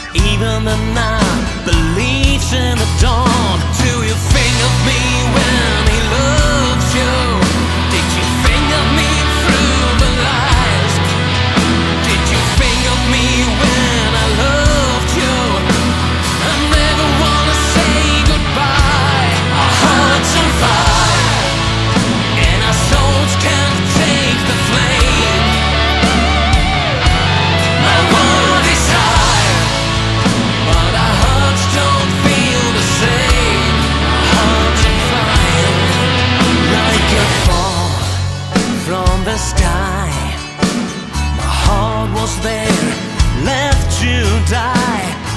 Even the night believes in the dawn. Do you think of me when he loves you? Did you think of me through the lies? Did you think of me when I loved you? I never wanna say goodbye. Our hearts on fire, and our souls can't take the flame. My world is higher, but our hearts don't feel the same. Our hearts on fire, like a fall from the sky. My heart was there, left to die.